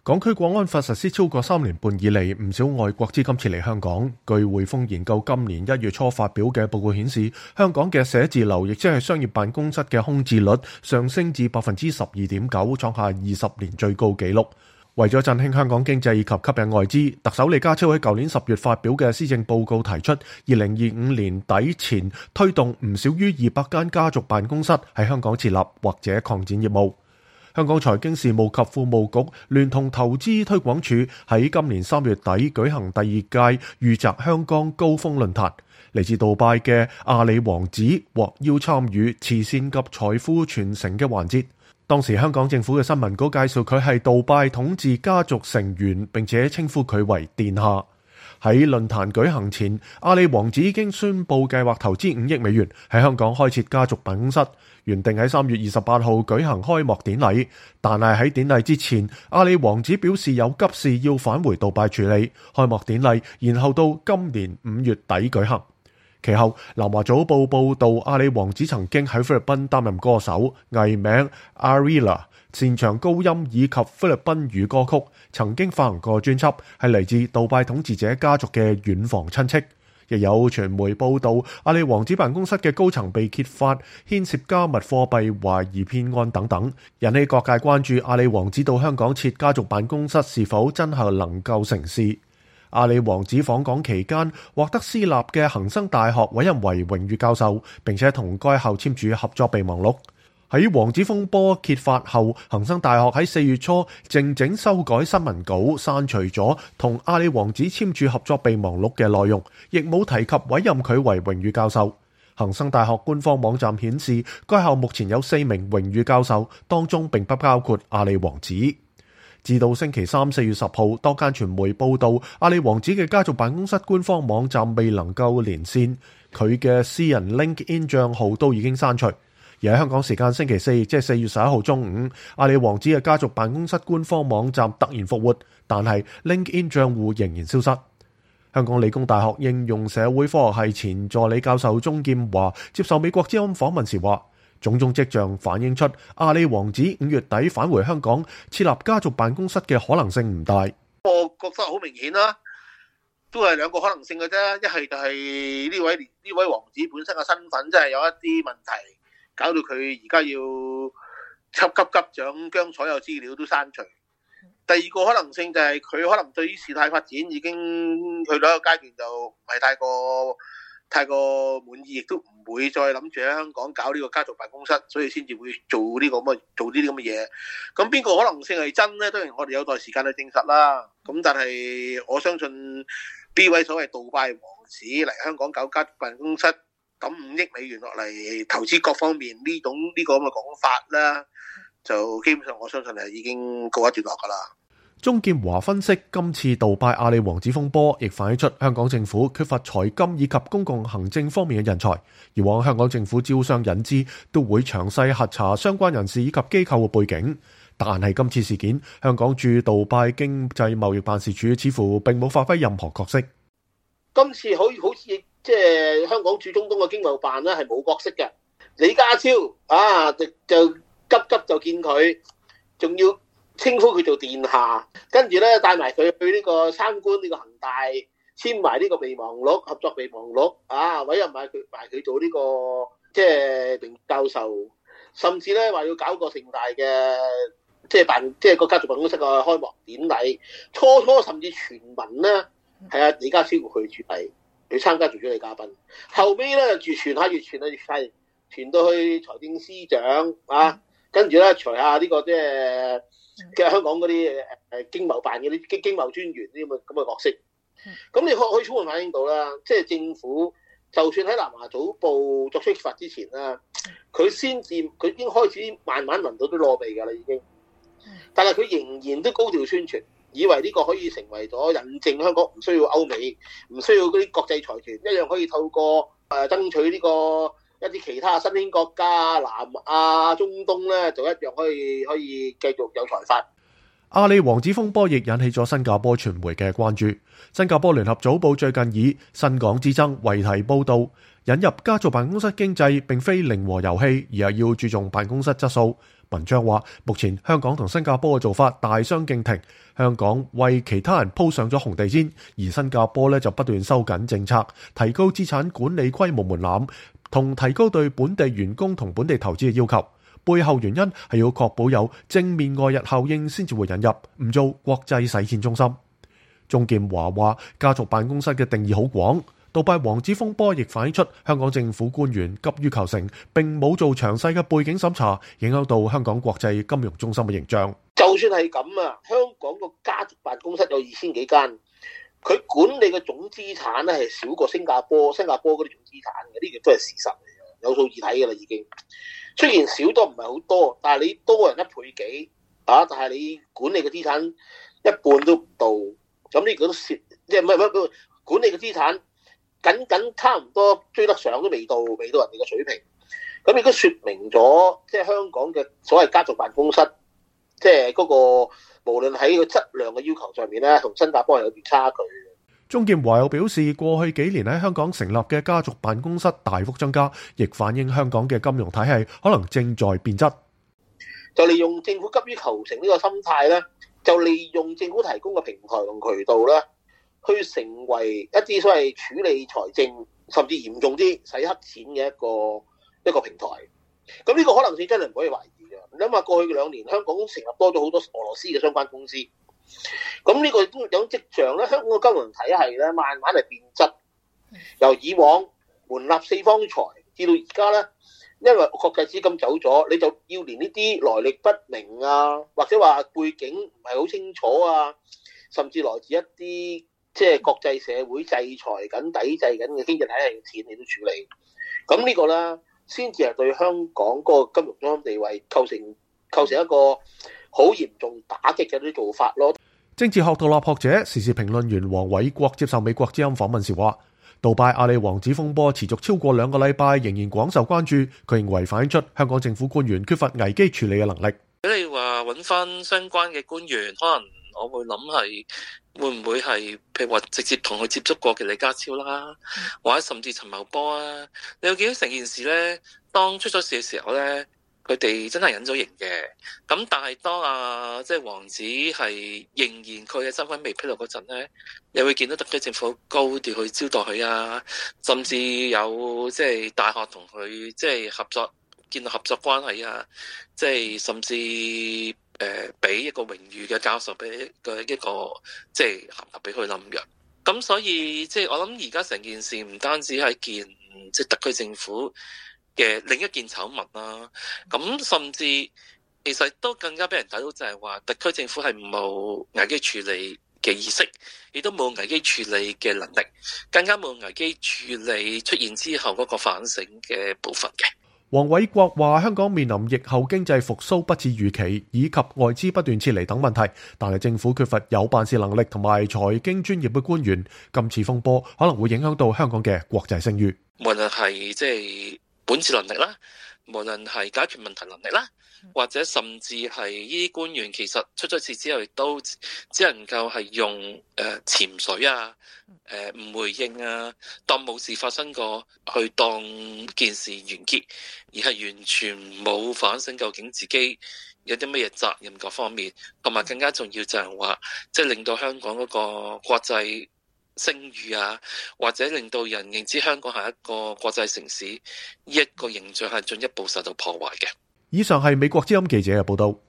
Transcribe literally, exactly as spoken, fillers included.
港區國安法實施超過三年半以嚟，唔少外國資金撤離香港。據匯豐研究今年一月初發表嘅報告顯示，香港嘅寫字樓，亦即係商業辦公室嘅空置率上升至百分之十二點九，創下二十年最高紀錄。為咗振興香港經濟以及吸引外資，特首李家超喺舊年十月發表嘅施政報告提出，二零二五年底前推動唔少於二百間家族辦公室喺香港設立或者擴展業務。香港財經事務及庫務局聯同投資推廣署喺今年三月底舉行第二屆裕澤香港高峰論壇，嚟自杜拜嘅阿里王子獲邀參與慈善及財富傳承嘅環節。當時香港政府嘅新聞稿介紹佢係杜拜統治家族成員，並且稱呼佢為殿下。喺論壇舉行前，阿里王子已經宣布計劃投資五億美元喺香港開設家族辦公室，原定喺三月二十八號舉行開幕典禮。但係喺典禮之前，阿里王子表示有急事要返回杜拜處理，開幕典禮然後到今年五月底舉行。其後，南華早報報道，阿里王子曾經喺菲律賓擔任歌手，藝名 Arila， 擅長高音以及菲律賓語歌曲，曾經發行過專輯，係嚟自杜拜統治者家族嘅遠房親戚。亦有傳媒報道，阿里王子辦公室嘅高層被揭發牽涉加密貨幣懷疑騙案等等，引起各界關注阿里王子到香港設家族辦公室是否真係能夠成事。阿里王子訪港期間，獲得私立嘅恒生大學委任為榮譽教授，並且同該校簽署合作備忘錄。喺王子風波揭發後，恒生大學喺四月初靜靜修改新聞稿，刪除咗同阿里王子簽署合作備忘錄嘅內容，亦冇提及委任佢為榮譽教授。恒生大學官方網站顯示，該校目前有四名榮譽教授，當中並不包括阿里王子。至到星期三四月十號，多間傳媒報道，阿里王子嘅家族辦公室官方網站未能夠連線，佢嘅私人 LinkedIn 賬號都已經刪除。而喺香港時間星期四，即係四月十一號中午，阿里王子嘅家族辦公室官方網站突然復活，但係 LinkedIn 賬戶仍然消失。香港理工大學應用社會科學系前助理教授鍾劍華接受美國之音訪問時話，種種跡象反映出阿里王子五月底返回香港設立家族辦公室嘅可能性唔大。 我覺得好明顯啦，都係兩個可能性嘅啫。一係就係呢位呢位王子本身嘅身份真係有一啲問題，搞到佢而家要急急急將將所有資料都刪除。第二個可能性就係佢可能對於事態發展已經去到一個階段，就唔係太過太過滿意，亦都唔會再諗住喺香港搞呢個家族辦公室，所以先至會做呢個咁嘅做呢啲咁嘅嘢。咁邊個可能性係真呢？當然我哋有待時間去證實啦。咁但係我相信呢位所謂杜拜王子嚟香港搞家族辦公室，抌五億美元落嚟投資各方面呢種呢個咁嘅講法啦，就基本上我相信係已經告一段落㗎啦。 鍾劍華分析，今次杜拜阿里王子風波亦反映出香港政府缺乏財金以及公共行政方面嘅人才。以往香港政府招商引資都會詳細核查相關人士以及機構嘅背景，但係今次事件，香港駐杜拜經濟貿易辦事處似乎並冇發揮任何角色。 今次好好似即係香港駐中東嘅經貿辦咧，係冇角色嘅。李家超啊，就就急急就見佢，仲要稱呼佢做殿下，跟住咧帶埋佢去呢個參觀呢個恒大，簽埋呢個備忘錄、合作備忘錄啊，委任埋佢埋佢做呢個即係名教授，甚至咧話要搞個盛大嘅即係辦即係個家族辦公室嘅開幕典禮。初初甚至傳聞咧係阿李家超會去主禮，去參加做主禮嘉賓。後尾咧越傳下越傳下越傳，傳到去財政司長啊，跟住咧除下呢個即係。其實香港嗰啲誒經貿辦嗰啲經經貿專員啲咁嘅咁嘅角色，咁你可可以充分反映到啦，即係政府就算喺南華早報作出揭發之前啦，佢先至佢已經開始慢慢聞到啲燶味㗎啦已經，但係佢仍然都高調宣傳，以為呢個可以成為咗引證香港唔需要歐美，唔需要嗰啲國際財團，一樣可以透過誒爭取呢個。一啲其他新興國家、南亞、中東咧，就一樣可以可以繼續有財發。 阿里王子風波亦引起咗新加坡傳媒嘅關注。新加坡聯合早報最近以新港之爭為題報導， 引入家族辦公室經濟並非零和遊戲，而係要注重辦公室質素。文章話，目前香港同新加坡嘅做法大相徑庭，香港為其他人鋪上咗紅地毯，而新加坡咧就不斷收緊政策，提高資產管理規模門檻，同提高對本地員工同本地投資嘅要求。背後原因係要確保有正面外溢效應先至會引入，唔做國際洗錢中心。鍾劍華話，家族辦公室嘅定義好廣。杜拜王子風波亦反映出香港政府官員急於求成，並冇做詳細嘅背景審查，影響到香港國際金融中心嘅形象。 就算係咁啊，香港個家族辦公室有二千幾間，佢管理嘅總資產咧係少過新加坡，新加坡嗰啲總資產嘅，呢個都係事實嚟嘅，有數字睇㗎啦已經。雖然少多唔係好多，但係你多人一倍幾啊，但係你管理嘅資產一半都唔到，咁呢個都蝕，即係唔係唔係管理嘅資產。僅僅差唔多追得上都未到，未到人哋嘅水平。咁亦都説明咗，即係香港嘅所謂家族辦公室，即係嗰個無論喺個質量嘅要求上面咧，同新加坡係有段差距嘅。 鍾劍華又表示，過去幾年喺香港成立嘅家族辦公室大幅增加，亦反映香港嘅金融體系可能正在變質。 就利用政府急於求成呢個心態咧，就利用政府提供嘅平台同渠道咧，去成為一啲所謂處理財政，甚至嚴重啲洗黑錢嘅一個一個平台。咁呢個可能性真係唔可以懷疑嘅。你諗下過去兩年香港成立多咗好多俄羅斯嘅相關公司，咁呢個有跡象咧，香港嘅金融體系咧慢慢係變質，由以往門立四方財，至到而家咧，因為國際資金走咗，你就要連呢啲來歷不明啊，或者話背景唔係好清楚啊，甚至來自一啲即係國際社會制裁緊、抵制緊嘅經濟體系嘅錢，你都處理。咁呢個咧，先至係對香港嗰個金融中心地位構成構成一個好嚴重打擊嘅啲做法咯。 政治學獨立學者、時事評論員黃偉國接受美國之音訪問時話，杜拜阿里王子風波持續超過兩個禮拜，仍然廣受關注。佢認為反映出香港政府官員缺乏危機處理嘅能力。 如果你話揾翻相關嘅官員，可能我會諗係會唔會係譬如話直接同佢接觸過嘅李家超啦，或者甚至陳茂波啊。你會見到成件事咧，當出咗事嘅時候咧，佢哋真係隱咗形嘅。咁但係當啊即係王子係仍然佢嘅身份未披露嗰陣咧，你會見到特區政府高調去招待佢啊，甚至有即係大學同佢即係合作建立合作關係啊，即係甚至誒俾、呃、一個榮譽嘅教授俾嘅一個即係銜頭俾佢冧嘅。咁所以即係我諗而家成件事唔單止係件即係特區政府嘅另一件醜聞啦，咁甚至其實都更加俾人睇到就係話特區政府係冇危機處理嘅意識，亦都冇危機處理嘅能力，更加冇危機處理出現之後嗰個反省嘅部分嘅。 黃偉國話，香港面臨疫後經濟復甦不似預期，以及外資不斷撤離等問題，但係政府缺乏有辦事能力同埋財經專業嘅官員，今次風波可能會影響到香港嘅國際聲譽。 無論係即係管治能力啦，無論係解決問題能力啦，或者甚至係呢啲官員其實出咗事之後亦都只能夠係用誒、呃、潛水啊，誒、呃、唔回應啊，當冇事發生過，去當件事完結，而係完全冇反省究竟自己有啲乜嘢責任各方面，同埋更加重要就係話，即係令到香港嗰個國際聲譽啊，或者令到人認知香港係一個國際城市，呢一個形象係進一步受到破壞嘅。 以上係美國之音記者嘅報道。